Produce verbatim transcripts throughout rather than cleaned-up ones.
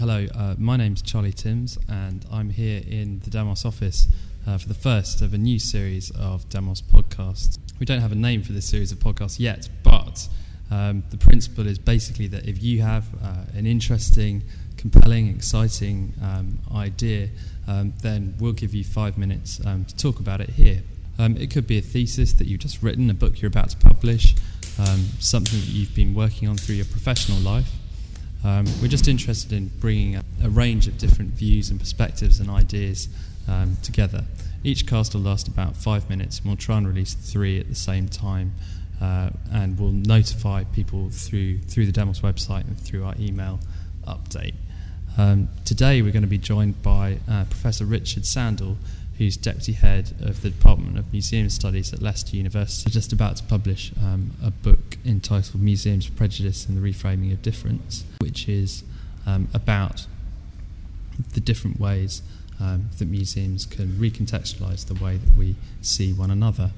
Hello, uh, my name's Charlie Timms and I'm here in the Demos office uh, for the first of a new series of Demos podcasts. We don't have a name for this series of podcasts yet, but um, the principle is basically that if you have uh, an interesting, compelling, exciting um, idea, um, then we'll give you five minutes um, to talk about it here. Um, it could be a thesis that you've just written, a book you're about to publish, um, something that you've been working on through your professional life. Um, we're just interested in bringing a, a range of different views and perspectives and ideas um, together. Each cast will last about five minutes, and we'll try and release three at the same time, uh, and we'll notify people through through the Demos website and through our email update. Um, today we're going to be joined by uh, Professor Richard Sandel, who's Deputy Head of the Department of Museum Studies at Leicester University. We're just about to publish um, a book entitled Museums, Prejudice and the Reframing of Difference, which is um, about the different ways um, that museums can recontextualise the way that we see one another.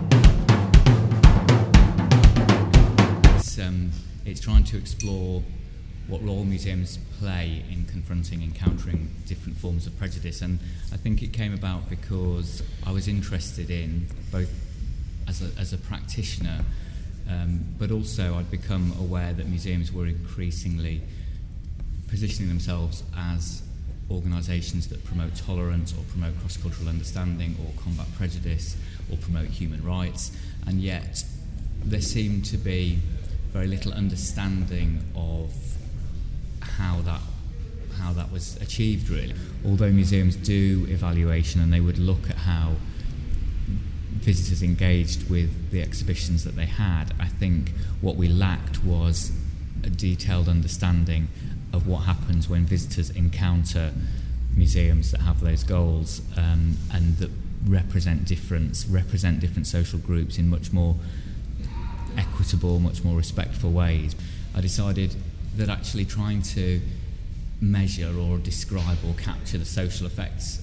It's, um, it's trying to explore what role museums play in confronting, encountering different forms of prejudice. And I think it came about because I was interested in, both as a, as a practitioner, um, but also I'd become aware that museums were increasingly positioning themselves as organisations that promote tolerance or promote cross-cultural understanding or combat prejudice or promote human rights, and yet there seemed to be very little understanding of how that how that was achieved, really. Although museums do evaluation and they would look at how visitors engaged with the exhibitions that they had, I think what we lacked was a detailed understanding of what happens when visitors encounter museums that have those goals um, and that represent difference, represent different social groups in much more equitable, much more respectful ways. I decided that actually trying to measure or describe or capture the social effects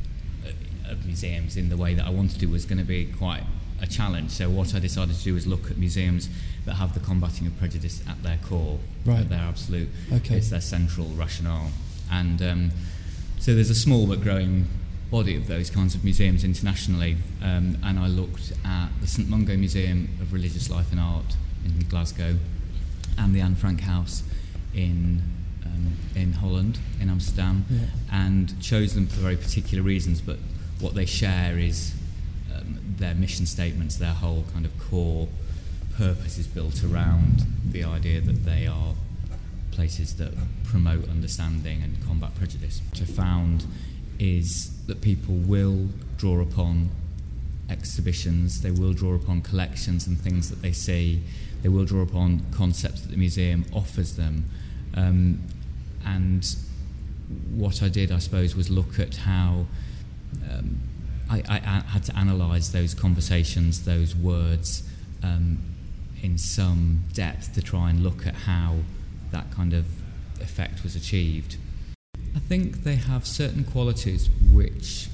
of museums in the way that I wanted to was going to be quite a challenge. So what I decided to do was look at museums that have the combating of prejudice at their core, right. at their absolute, okay. It's their central rationale. And um, so there's a small but growing body of those kinds of museums internationally, um, and I looked at the St Mungo Museum of Religious Life and Art in Glasgow and the Anne Frank House in um, in Holland, in Amsterdam, yeah. and chose them for very particular reasons, but what they share is um, their mission statements, their whole kind of core purpose is built around the idea that they are places that promote understanding and combat prejudice. What I found is that people will draw upon exhibitions, they will draw upon collections and things that they see, they will draw upon concepts that the museum offers them. Um, and what I did, I suppose, was look at how um, I, I, I had to analyse those conversations, those words, um, in some depth to try and look at how that kind of effect was achieved. I think they have certain qualities which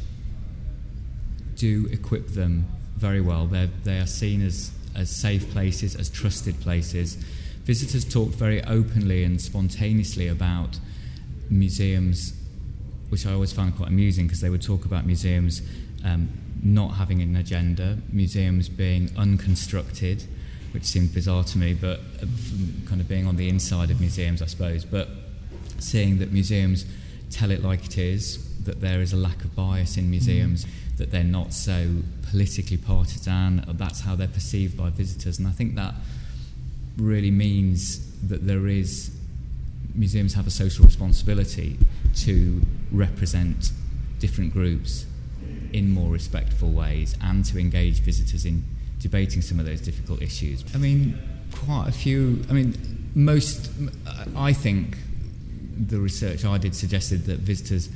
do equip them very well. They're, they are seen as, as safe places, as trusted places. Visitors talked very openly and spontaneously about museums, which I always found quite amusing because they would talk about museums um, not having an agenda, museums being unconstructed, which seemed bizarre to me, but uh, kind of being on the inside of museums, I suppose, but seeing that museums tell it like it is, that there is a lack of bias in museums, mm. that they're not so politically partisan, that's how they're perceived by visitors. And I think that really means that there is, museums have a social responsibility to represent different groups in more respectful ways and to engage visitors in debating some of those difficult issues. I mean, quite a few, I mean, most, I think the research I did suggested that visitors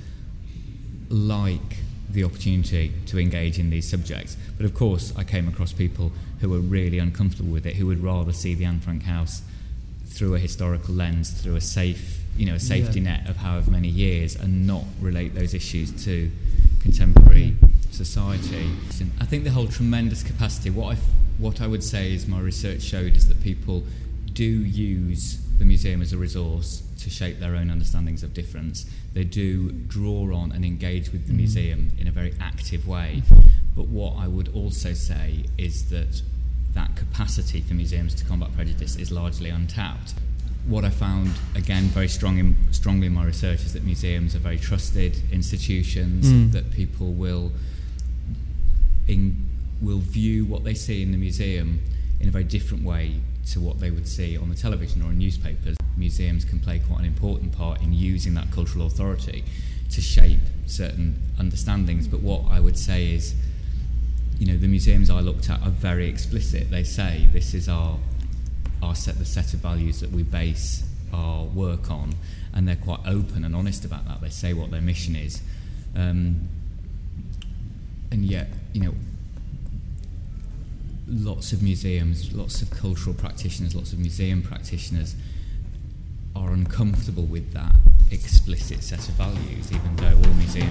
like the opportunity to engage in these subjects. But of course, I came across people who were really uncomfortable with it, who would rather see the Anne Frank House through a historical lens, through a safe, you know, a safety yeah. net of however many years, and not relate those issues to contemporary society. I think they hold tremendous capacity. What I, what I would say is my research showed is that people do use the museum as a resource to shape their own understandings of difference. They do draw on and engage with the mm. museum in a very active way. But what I would also say is that that capacity for museums to combat prejudice is largely untapped. What I found, again, very strong in, strongly in my research is that museums are very trusted institutions, mm. that people will in, will view what they see in the museum in a very different way to what they would see on the television or in newspapers. Museums can play quite an important part in using that cultural authority to shape certain understandings. But what I would say is, you know, the museums I looked at are very explicit. They say this is our our set, the set of values that we base our work on, and they're quite open and honest about that. They say what their mission is, um, and yet, you know, lots of museums, lots of cultural practitioners, lots of museum practitioners are uncomfortable with that explicit set of values, even though all museums